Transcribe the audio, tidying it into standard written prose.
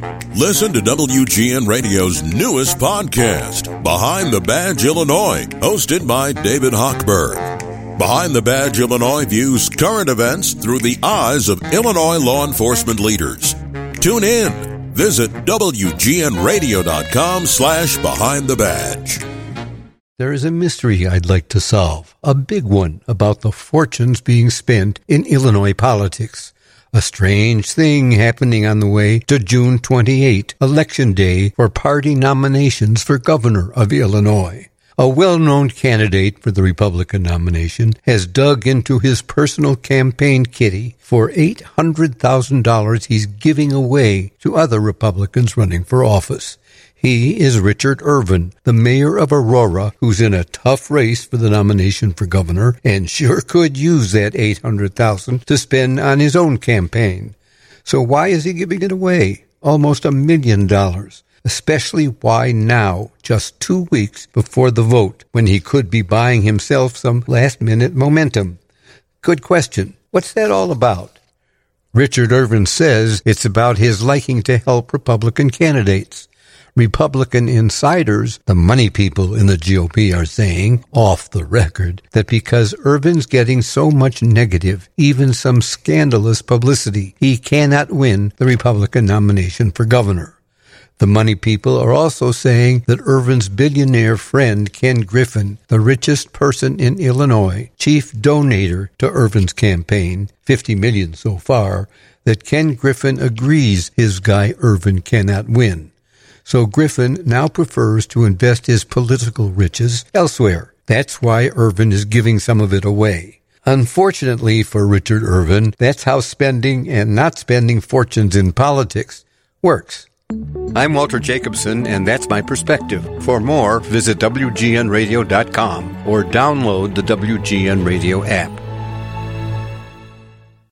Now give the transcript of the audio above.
Listen to WGN Radio's newest podcast, Behind the Badge Illinois, hosted by David Hochberg. Behind the Badge Illinois views current events through the eyes of Illinois law enforcement leaders. Tune in. Visit WGNradio.com/Behind the Badge. There is a mystery I'd like to solve, a big one about the fortunes being spent in Illinois politics. A strange thing happening on the way to June 28, Election Day, for party nominations for governor of Illinois. A well-known candidate for the Republican nomination has dug into his personal campaign kitty for $800,000 he's giving away to other Republicans running for office. He is Richard Irvin, the mayor of Aurora, who's in a tough race for the nomination for governor and sure could use that $800,000 to spend on his own campaign. So why is he giving it away? Almost $1 million. Especially why now, just 2 weeks before the vote, when he could be buying himself some last-minute momentum? Good question. What's that all about? Richard Irvin says it's about his liking to help Republican candidates. Republican insiders, the money people in the GOP, are saying, off the record, that because Irvin's getting so much negative, even some scandalous publicity, he cannot win the Republican nomination for governor. The money people are also saying that Irvin's billionaire friend Ken Griffin, the richest person in Illinois, chief donator to Irvin's campaign, $50 million so far, that Ken Griffin agrees his guy Irvin cannot win. So Griffin now prefers to invest his political riches elsewhere. That's why Irvin is giving some of it away. Unfortunately for Richard Irvin, that's how spending and not spending fortunes in politics works. I'm Walter Jacobson, and that's my perspective. For more, visit WGNradio.com or download the WGN Radio app.